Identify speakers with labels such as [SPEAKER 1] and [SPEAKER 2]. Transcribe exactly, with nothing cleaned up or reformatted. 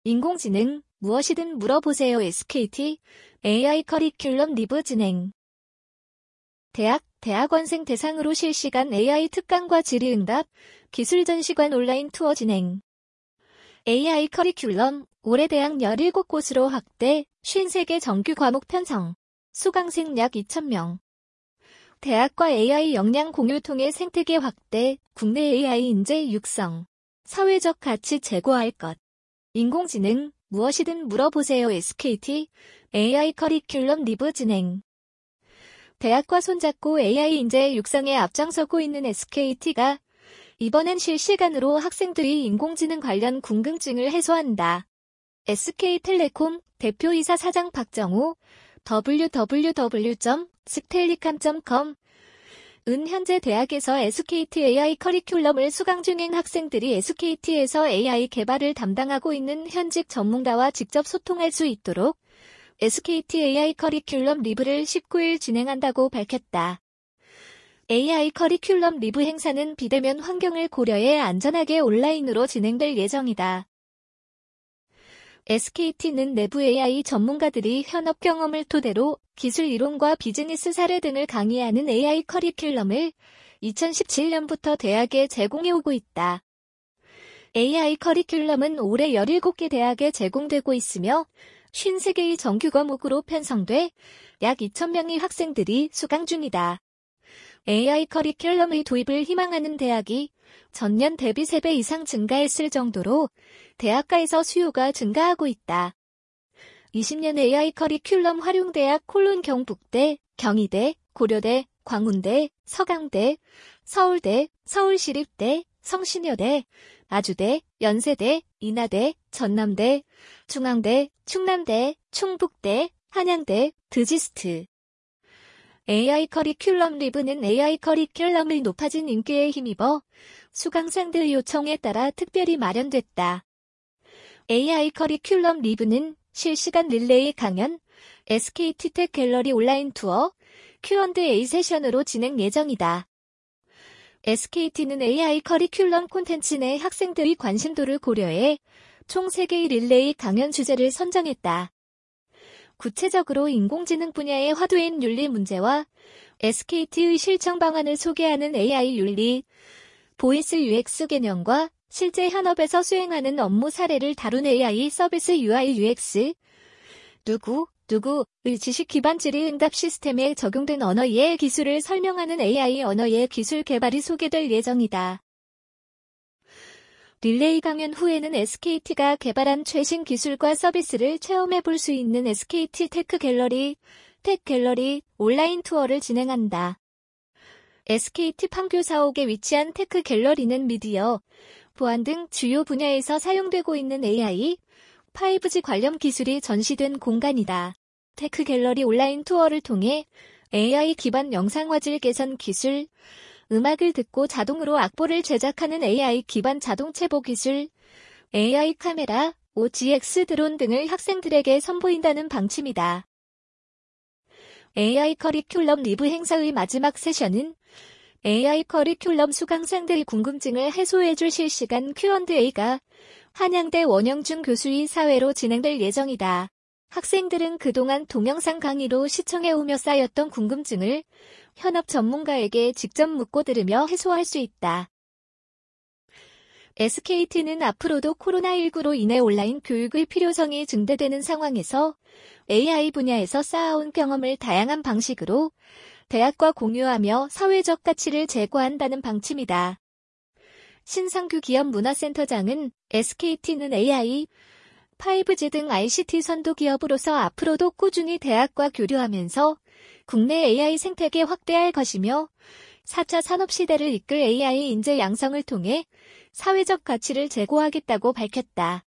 [SPEAKER 1] 인공지능, 무엇이든 물어보세요. 에스케이티 에이아이 커리큘럼 리뷰 진행. 대학, 대학원생 대상으로 실시간 에이아이 특강과 질의응답, 기술전시관 온라인 투어 진행. 에이아이 커리큘럼, 올해 대학 열일곱 곳으로 확대, 오십삼 개 정규 과목 편성. 수강생 약 이천 명. 대학과 에이아이 역량 공유 통해 생태계 확대, 국내 에이아이 인재 육성. 사회적 가치 제고할 것. 인공지능, 무엇이든 물어보세요. 에스케이티 에이아이 커리큘럼 리뷰 진행. 대학과 손잡고 에이아이 인재 육성에 앞장서고 있는 에스케이티가 이번엔 실시간으로 학생들이 인공지능 관련 궁금증을 해소한다. 에스케이텔레콤 대표이사 사장 박정우, 더블유 더블유 더블유 점 스텔리캄 점 컴 은 현재 대학에서 에스케이티 에이아이 커리큘럼을 수강 중인 학생들이 에스케이티에서 에이아이 개발을 담당하고 있는 현직 전문가와 직접 소통할 수 있도록 에스케이티 에이아이 커리큘럼 리뷰를 십구 일 진행한다고 밝혔다. 에이아이 커리큘럼 리뷰 행사는 비대면 환경을 고려해 안전하게 온라인으로 진행될 예정이다. 에스케이티는 내부 에이아이 전문가들이 현업 경험을 토대로 기술 이론과 비즈니스 사례 등을 강의하는 에이아이 커리큘럼을 이천십칠 년부터 대학에 제공해오고 있다. 에이아이 커리큘럼은 올해 열일곱 개 대학에 제공되고 있으며 오십삼 개의 정규 과목으로 편성돼 약 이천 명의 학생들이 수강 중이다. 에이아이 커리큘럼의 도입을 희망하는 대학이 전년 대비 세 배 이상 증가했을 정도로 대학가에서 수요가 증가하고 있다. 이십 년 에이아이 커리큘럼 활용대학 콜론 경북대, 경희대, 고려대, 광운대, 서강대, 서울대, 서울시립대, 성신여대, 아주대, 연세대, 인하대, 전남대, 중앙대, 충남대, 충북대, 한양대, 드지스트. 에이아이 커리큘럼 리뷰는 에이아이 커리큘럼의 높아진 인기에 힘입어 수강생들 요청에 따라 특별히 마련됐다. 에이아이 커리큘럼 리뷰는 실시간 릴레이 강연, 에스케이티 텍 갤러리 온라인 투어, 큐 앤 에이 세션으로 진행 예정이다. 에스케이티는 에이아이 커리큘럼 콘텐츠 내 학생들의 관심도를 고려해 총 세 개의 릴레이 강연 주제를 선정했다. 구체적으로 인공지능 분야의 화두인 윤리 문제와 에스케이티의 실천 방안을 소개하는 에이아이 윤리, 보이스 유엑스 개념과 실제 현업에서 수행하는 업무 사례를 다룬 에이아이 서비스 유아이 유엑스, 누구, 누구의 지식 기반 질의응답 시스템에 적용된 언어 이해 기술을 설명하는 에이아이 언어 이해 기술 개발이 소개될 예정이다. 릴레이 강연 후에는 에스케이티가 개발한 최신 기술과 서비스를 체험해 볼 수 있는 에스케이티 테크 갤러리, 텍 갤러리 온라인 투어를 진행한다. 에스케이티 판교 사옥에 위치한 테크 갤러리는 미디어, 보안 등 주요 분야에서 사용되고 있는 에이아이, 파이브지 관련 기술이 전시된 공간이다. 테크 갤러리 온라인 투어를 통해 에이아이 기반 영상 화질 개선 기술, 음악을 듣고 자동으로 악보를 제작하는 에이아이 기반 자동 체보 기술, 에이아이 카메라, 오지엑스 드론 등을 학생들에게 선보인다는 방침이다. 에이아이 커리큘럼 리뷰 행사의 마지막 세션은 에이아이 커리큘럼 수강생들의 궁금증을 해소해줄 실시간 큐 앤 에이가 한양대 원영준 교수의 사회로 진행될 예정이다. 학생들은 그동안 동영상 강의로 시청해오며 쌓였던 궁금증을 현업 전문가에게 직접 묻고 들으며 해소할 수 있다. 에스케이티는 앞으로도 코로나십구로 인해 온라인 교육의 필요성이 증대되는 상황에서 에이아이 분야에서 쌓아온 경험을 다양한 방식으로 대학과 공유하며 사회적 가치를 제고한다는 방침이다. 신상규 기업문화센터장은 에스케이티는 에이아이, 파이브지 등 아이씨티 선도 기업으로서 앞으로도 꾸준히 대학과 교류하면서 국내 에이아이 생태계 확대할 것이며 사 차 산업시대를 이끌 에이아이 인재 양성을 통해 사회적 가치를 제고하겠다고 밝혔다.